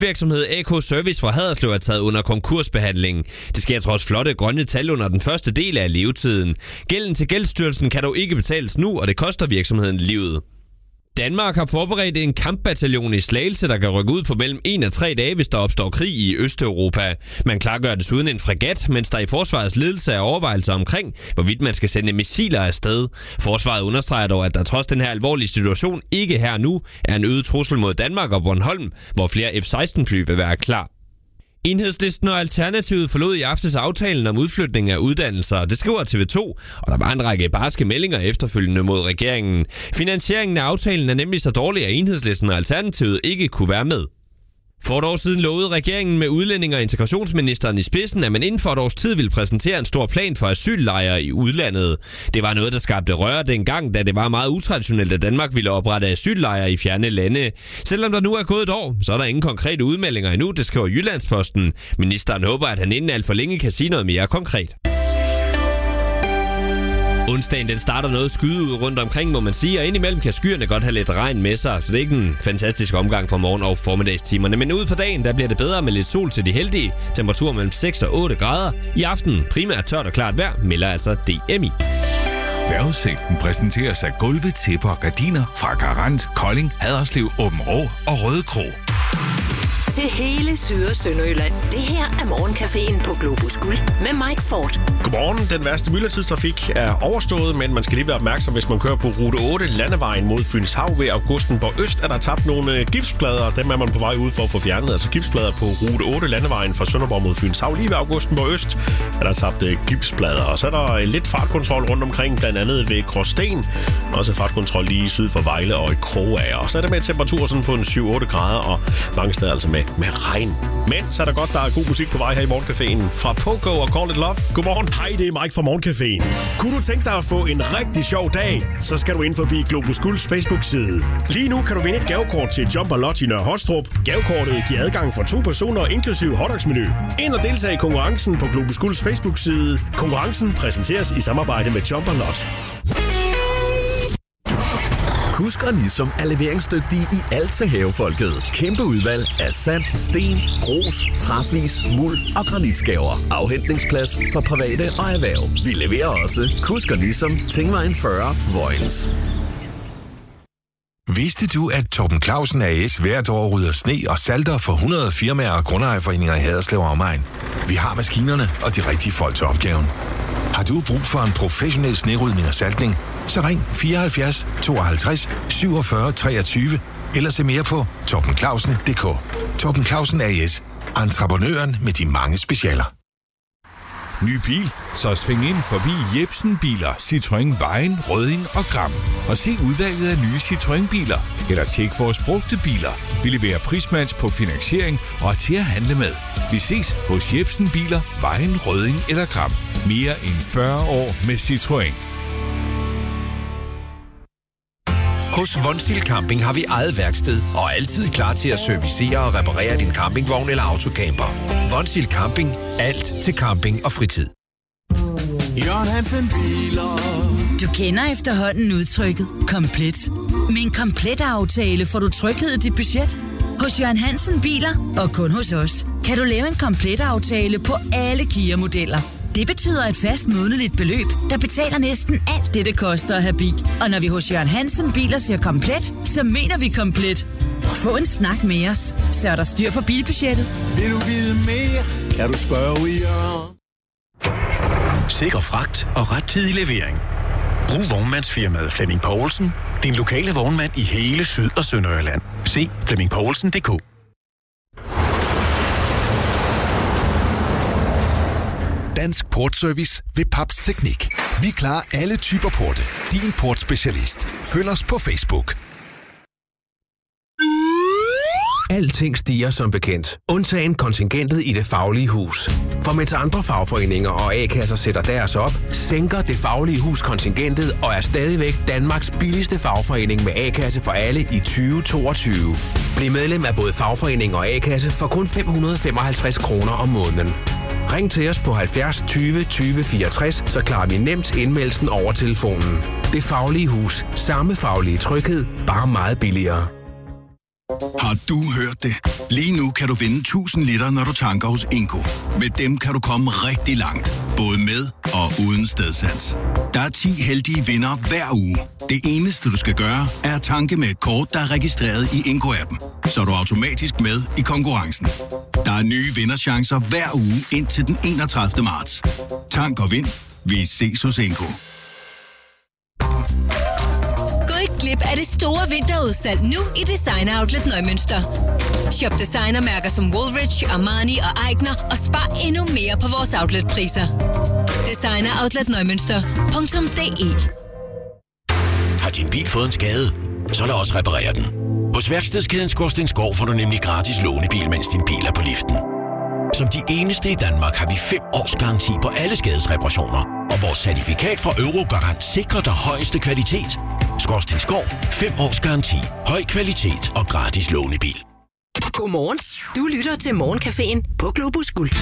Virksomhed AK Service fra Haderslev er taget under konkursbehandling. Det sker trods flotte grønne tal under den første del af levetiden. Gælden til Gældsstyrelsen kan dog ikke betales nu, og det koster virksomheden livet. Danmark har forberedt en kampbataljon i Slagelse, der kan rykke ud på mellem 1 og 3 dage, hvis der opstår krig i Østeuropa. Man klargør desuden en fregat, mens der i forsvarets ledelse er overvejelser omkring, hvorvidt man skal sende missiler afsted. Forsvaret understreger dog, at der trods den her alvorlige situation ikke her nu er en øget trussel mod Danmark og Bornholm, hvor flere F-16-fly vil være klar. Enhedslisten og Alternativet forlod i aftes aftalen om udflytning af uddannelser. Det skriver TV2, og der var en række barske meldinger efterfølgende mod regeringen. Finansieringen af aftalen er nemlig så dårlig, at Enhedslisten og Alternativet ikke kunne være med. For et år siden lovede regeringen med udlænding- og integrationsministeren i spidsen, at man inden for et års tid ville præsentere en stor plan for asyllejre i udlandet. Det var noget, der skabte røre dengang, da det var meget utraditionelt, at Danmark ville oprette asyllejre i fjerne lande. Selvom der nu er gået et år, så er der ingen konkrete udmeldinger endnu, det skriver Jyllandsposten. Ministeren håber, at han inden alt for længe kan sige noget mere konkret. Onsdagen den starter noget skyde ud rundt omkring, må man sige, og indimellem kan skyerne godt have lidt regn med sig, så det er ikke en fantastisk omgang for morgen- og formiddagstimerne. Men ud på dagen, der bliver det bedre med lidt sol til de heldige. Temperatur mellem 6 og 8 grader. I aften primært tørt og klart vejr, melder altså DMI. Vejrudsigten præsenteres af gulve, tæpper og gardiner fra Garant, Kolding, Haderslev, Aabenraa og Rødekro. Til hele Syd- og Sønderjylland. Det her er Morgencaféen på Globus Guld med Mike Ford. Godmorgen. Den værste myldretidstrafik er overstået, men man skal lige være opmærksom, hvis man kører på rute 8, landevejen mod Fyns Hav ved Augustenborg Øst, er der tabt nogle gipsplader. Dem er man på vej ud for at få fjernet. Altså gipsplader på rute 8, landevejen fra Sønderborg mod Fyns Hav. Lige ved Augustenborg Øst er der tabt gipsplader. Og så er der lidt fartkontrol rundt omkring, blandt andet ved Gråsten. Også fartkontrol lige syd for Vejle og i Krogager. Og så er det med temperatur sådan på en 7-8 grader, og mange steder altså med regn. Men så er der godt, der er god musik på vej her i Morgencaféen. Fra Pogo og Call It Love. Godmorgen. Hej, det er Mike fra Morgencaféen. Kunne du tænke dig at få en rigtig sjov dag, så skal du ind forbi Globus Gulds Facebook-side. Lige nu kan du vinde et gavekort til Jump & Lodge i Nørre Hostrup. Gavekortet giver adgang for 2 personer, inklusive hotdogsmenu. Ind og deltage i konkurrencen på Globus Gulds Facebook-side. Konkurrencen præsenteres i samarbejde med Jump & Lodge. Husk og Nisum er leveringsdygtige i alt til havefolket. Kæmpe udvalg af sand, sten, grus, træflis, muld og granitskaver. Afhentningsplads for private og erhverv. Vi leverer også Husk og Nisum, Tingvejen 40, Vojens. Vidste du, at Torben Clausen A/S hvert år rydder sne og salter for 100 firmaer og grundejerforeninger i Haderslev og omegn? Vi har maskinerne og de rigtige folk til opgaven. Har du brug for en professionel snerydning og saltning, så ring 74 52 47 23 eller se mere på torbenclausen.dk. Torben Clausen A/S. Entreprenøren med de mange specialer. Ny bil? Så sving ind forbi Jebsen Biler, Citroën Vejen, Rødding og Gram. Og se udvalget af nye Citroën-biler. Eller tjek vores brugte biler. Vi leverer prismatch på finansiering og er til at handle med. Vi ses hos Jebsen Biler, Vejen, Rødding eller Gram. Mere end 40 år med Citroën. Hos Vonsild Camping har vi eget værksted og er altid klar til at servicere og reparere din campingvogn eller autocamper. Vonsild Camping. Alt til camping og fritid. Jørgen Hansen Biler. Du kender efterhånden udtrykket komplet. Med en komplet aftale får du tryghed i dit budget. Hos Jørgen Hansen Biler, og kun hos os, kan du lave en komplet aftale på alle Kia-modeller. Det betyder et fast månedligt beløb, der betaler næsten alt det koster at have bil. Og når vi hos Jørgen Hansen Biler siger komplet, så mener vi komplet. Få en snak med os, så er der styr på bilbudgettet. Vil du vide mere, kan du spørge i Jørgen. Sikker fragt og rettidig levering. Brug vognmandsfirmaet Flemming Poulsen, din lokale vognmand i hele Syd- og Sønderjylland. Se flemmingpoulsen.dk. Dansk Portservice ved Paps Teknik. Vi klarer alle typer porte. Din portspecialist. Følg os på Facebook. Alting stiger som bekendt. Undtagen kontingentet i Det Faglige Hus. For mens andre fagforeninger og A-kasser sætter deres op, sænker Det Faglige Hus kontingentet og er stadigvæk Danmarks billigste fagforening med A-kasse for alle i 2022. Bliv medlem af både fagforening og A-kasse for kun 555 kroner om måneden. Ring til os på 70 20 20 64, så klarer vi nemt indmeldelsen over telefonen. Det Faglige Hus. Samme faglige tryghed, bare meget billigere. Har du hørt det? Lige nu kan du vinde 1000 liter, når du tanker hos Inco. Med dem kan du komme rigtig langt, både med og uden stedsans. Der er 10 heldige vindere hver uge. Det eneste, du skal gøre, er at tanke med et kort, der er registreret i Inco-appen. Så er du automatisk med i konkurrencen. Der er nye vinderchancer hver uge indtil den 31. marts. Tank og vind. Vi ses hos Inco. Gå ikke glip af det store vinterudsalg nu i Designer Outlet Neumünster. Shop designermærker som Woolrich, Armani og Aigner og spar endnu mere på vores outletpriser. Designer Outlet Neumünster.de. Har din bil fået en skade? Så lad os reparere den. Hos værkstedskæden Skorstensgård får du nemlig gratis lånebil, mens din bil er på liften. Som de eneste i Danmark har vi 5 års garanti på alle skadesreparationer. Og vores certifikat fra Eurogarant sikrer dig højeste kvalitet. Skorstensgård. 5 års garanti. Høj kvalitet og gratis lånebil. Godmorgen. Du lytter til Morgencaféen på Globus Guld.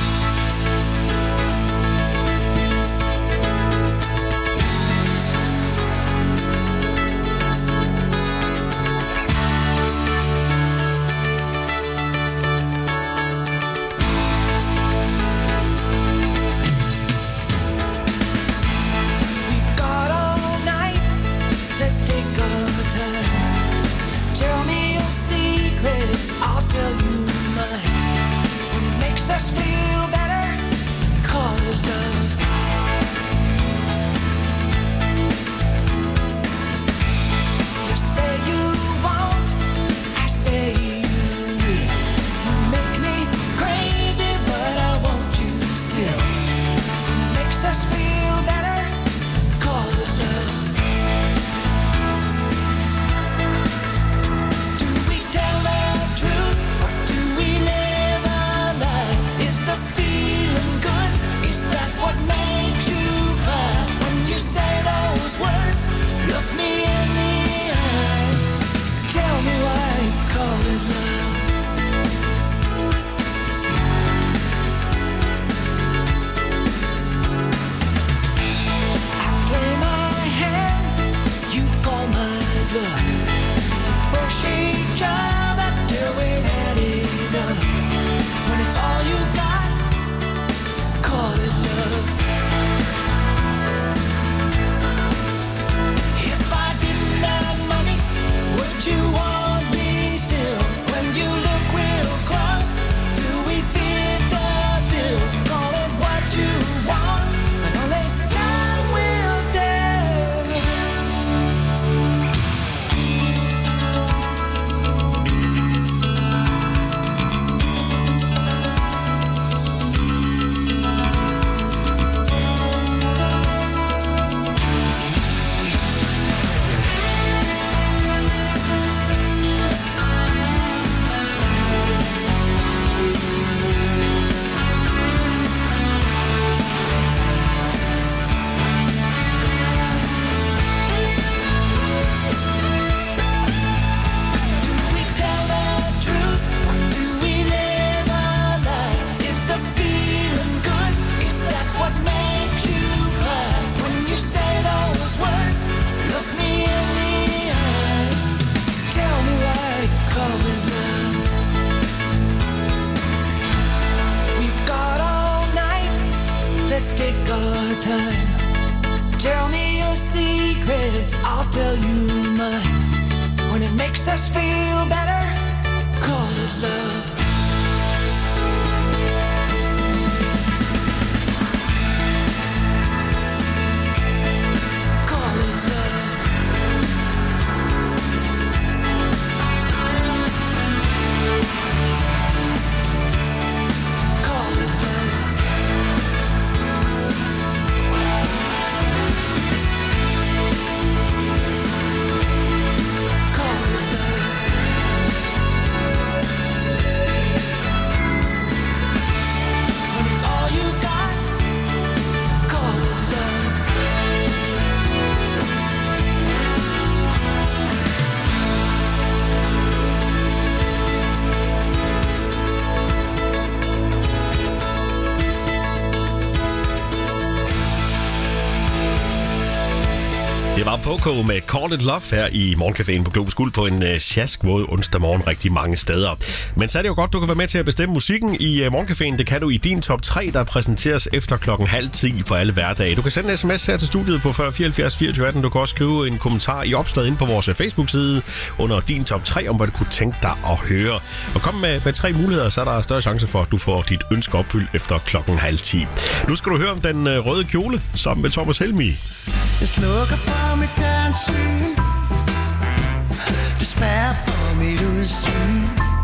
Det var Poco med Call It Love her i Morgencaféen på Globus Guld på en sjaskvåd onsdag morgen rigtig mange steder. Men så er det jo godt, du kan være med til at bestemme musikken i Morgencaféen. Det kan du i din top 3, der præsenteres efter 9:30 på alle hverdage. Du kan sende en sms her til studiet på 40 74 24 18. Du kan også skrive en kommentar i opslaget inde på vores Facebook-side under din top 3 om, hvad du kunne tænke dig at høre. Og kom med 3 muligheder, så er der større chance for, at du får dit ønske opfyldt efter 9:30. Nu skal du høre om den røde kjole sammen med Thomas Helmig. Jeg slukker for mit fjernsyn. Det spærrer for mit udsyn.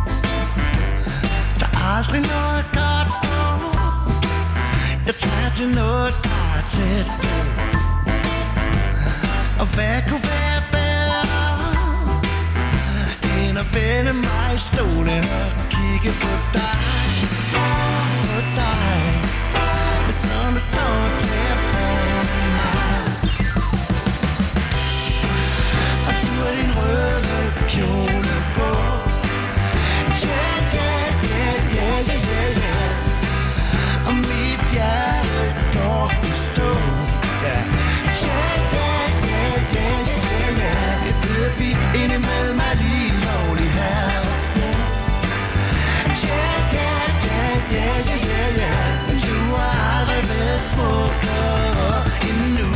Der er aldrig noget godt på. Jeg tager til noget, der er tæt på. Og hvad kunne være bedre end at vende mig i stolen og kigge på dig. På dig. Som der står der for mig. Og du har din røde kjole på. Yeah, yeah, yeah, yeah, yeah, yeah. Og mit hjerte går i stå. Yeah, yeah, yeah, yeah, yeah, yeah, yeah. Jeg ved, vi indimellem er lige lovlig her og få. Yeah, yeah, yeah, yeah, yeah, yeah. Men du har aldrig været smukkere endnu.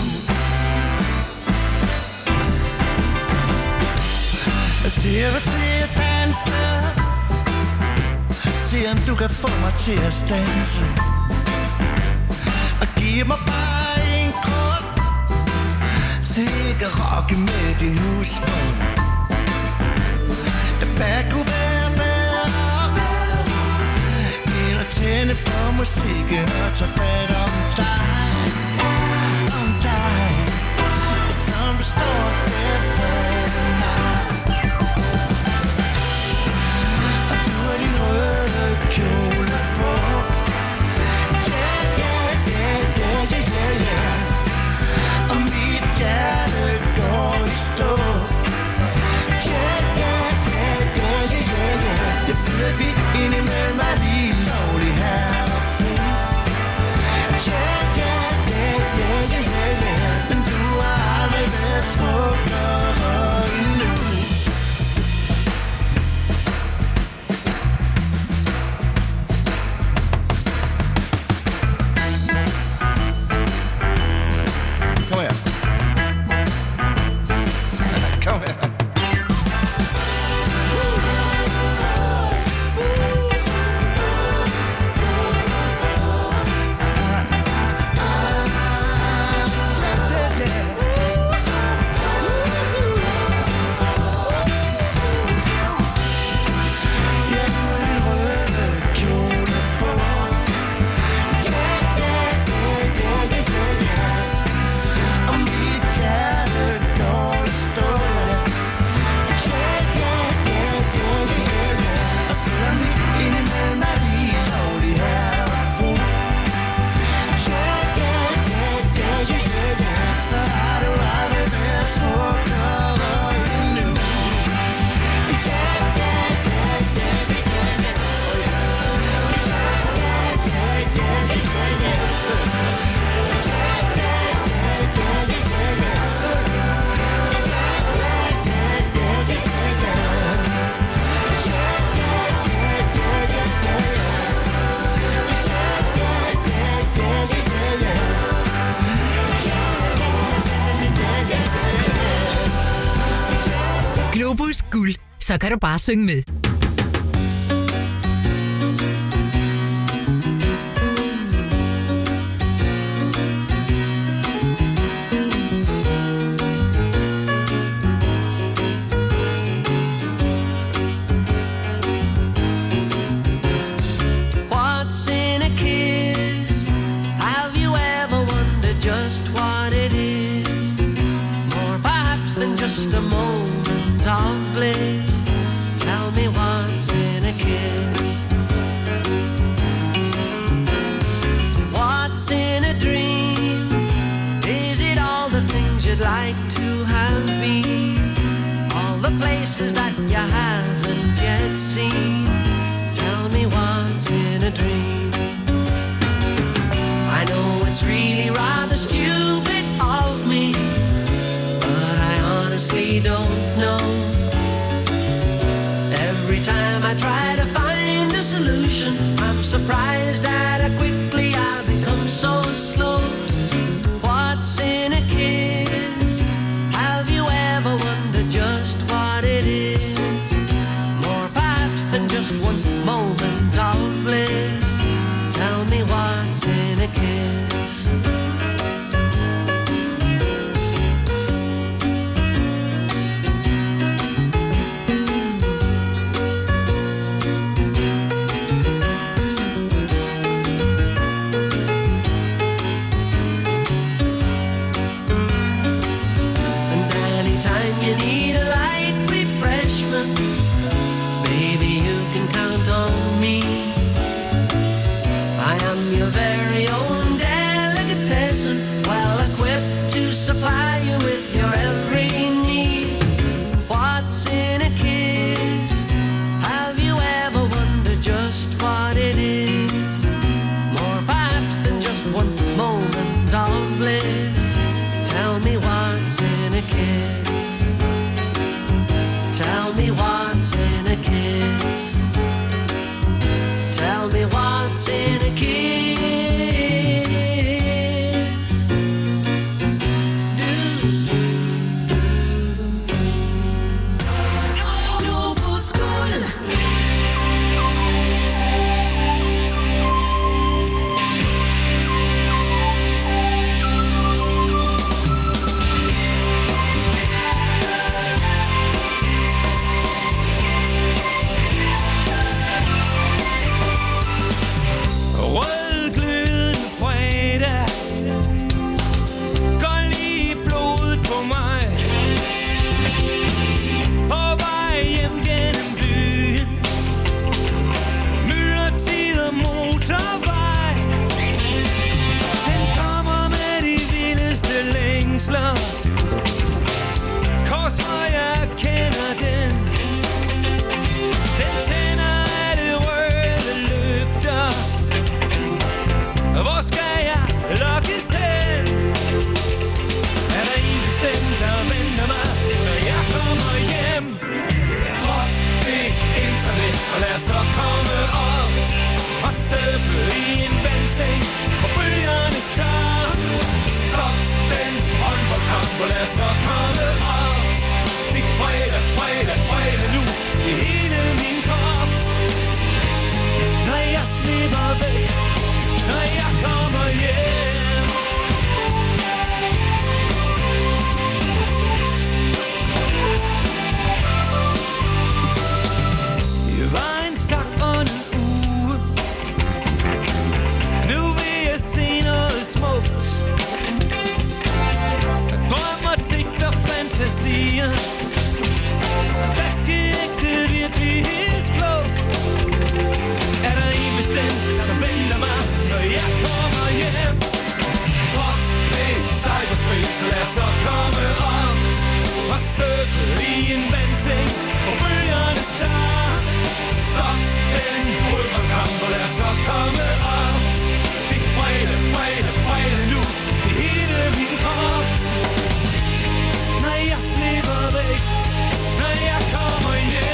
Jeg siger dig til at danse. Se om du kan få mig til at stanse. Og giv mig bare en grund til ikke at rocke med din husbund. Hvad kunne være bedre end at tænde for musikken og tage fat om dig. Om dig. Som du står der for mig. Og du har din røde kjole på. Yeah, yeah, yeah, yeah, yeah, yeah. Og mit hjerte går i stå. Yeah, yeah, yeah, yeah, yeah, yeah. Jeg ved, at vi indimellem er lige lovlig her og fri. Yeah, yeah, yeah, yeah, yeah, yeah. Men du har aldrig været smukkere endnu. Kom her. Kom her. Globus Guld. Så kan du bare synge med. What's in a kiss? Have you ever wondered just what it is? More perhaps than just a moment of bliss. Tell me what's in a kiss. What's in a dream? Is it all the things you'd like to have been? All the places that you haven't yet seen? Tell me what's in a dream. I know it's really rather stupid of me, but I'm surprised at how quickly I've become so slow. What's in a kiss? Have you ever wondered just what it is? More perhaps than just one moment of bliss. Tell me what's in a kiss. You need a light refreshment, baby, you can count on me. I am your very own delicatessen, well equipped to supply you with your every need. What's in a kiss? Have you ever wondered just what it is? More perhaps than just one moment of bliss. Tell me what's in a kiss. Tell me what's in a kiss. Tell me what's in a kiss. Globus guld. Lad os så komme op og surfe i en vandseng på bølgernes top. Stop den håndboldkamp, og lad os så komme op. Det er fredag, fredag, fredag nu i hele min krop. Når jeg slipper væk, når jeg kommer hjem. Det var en stak og en uge. Nu vil jeg se noget smukt. Jeg drømmer, digter, fantasier. Vaskeægte virkelighedsflugt. Er der en bestemt, der venter mig, når jeg kommer hjem? Fuck med cyberspace, så lad os så komme op og surfe i en vandseng på bølgernes top. Stop den fodboldkamp, og lad os så komme op. Det er fredag, fredag, fredag nu i hele min krop. Når jeg slipper væk, når jeg kommer hjem.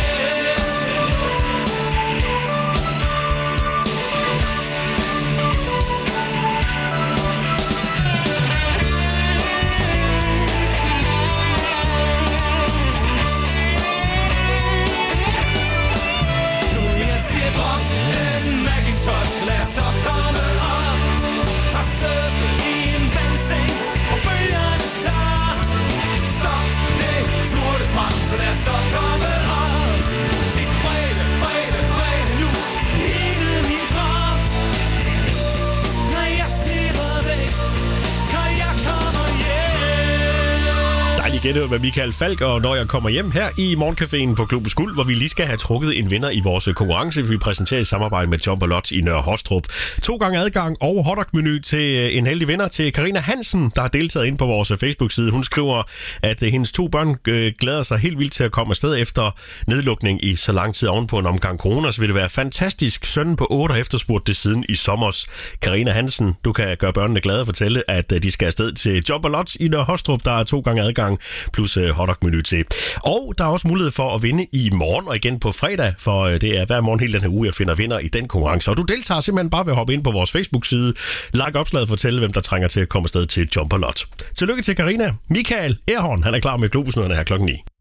Lad os så komme op og surfe i en vandseng på bølgernes top. Stop det, Tour de France, så lad os så komme op. Det er fredag, fredag, fredag nu i hele min krop. Når jeg slipper væk, når jeg kommer hjem. Dejligt gætte med Michael Falk, og når jeg kommer hjem her i Morgencaféen på Globus Guld, hvor vi lige skal have trukket en vinder i vores konkurrence, vi præsenterer i samarbejde med Jump & Lot i Nørre Hostrup. 2 gange adgang og hotdog-menu til en heldig vinder, til Karina Hansen, der har deltaget ind på vores Facebook-side. Hun skriver, at hendes 2 børn glæder sig helt vildt til at komme afsted efter nedlukning i så lang tid ovenpå en omgang corona, så vil det være fantastisk. Sønnen på 8 har efterspurgt det siden i sommers. Karina Hansen, du kan gøre børnene glade og fortælle, at de skal afsted til Jump & Lot i Nørre Hostrup. Der er 2 gange adgang plus hotdog-menu til. Og der er også mulighed for at vinde i morgen og igen på fredag, for det er hver morgen hele den her uge, jeg finder vinder i den konkurrence. Og du deltager simpelthen bare ved at hoppe ind på vores Facebook-side, like opslaget og fortælle, hvem der trænger til at komme afsted til Jump og Lot. Tillykke til Karina. Michael Erhorn, han er klar med Globusnyhederne her klokken 9.